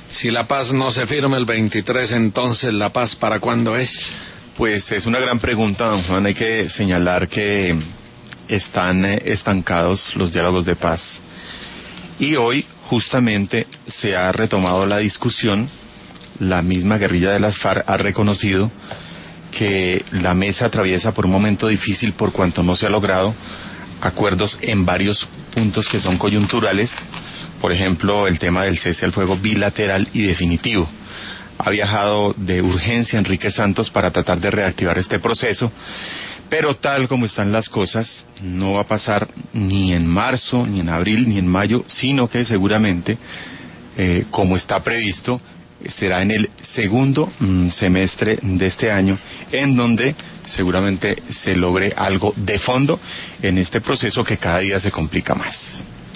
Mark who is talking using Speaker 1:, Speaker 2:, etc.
Speaker 1: Si la paz no se firma el 23, entonces ¿la paz para cuándo es?
Speaker 2: Pues es una gran pregunta, don Juan. Hay que señalar que están estancados los diálogos de paz. Y hoy justamente se ha retomado la discusión. La misma guerrilla de las FARC ha reconocido que la mesa atraviesa por un momento difícil por cuanto no se ha logrado acuerdos en varios puntos que son coyunturales. Por ejemplo, el tema del cese al fuego bilateral y definitivo. Ha viajado de urgencia Enrique Santos para tratar de reactivar este proceso, pero tal como están las cosas, no va a pasar ni en marzo, ni en abril, ni en mayo, sino que seguramente, como está previsto, será en el segundo semestre de este año, en donde seguramente se logre algo de fondo en este proceso que cada día se complica más.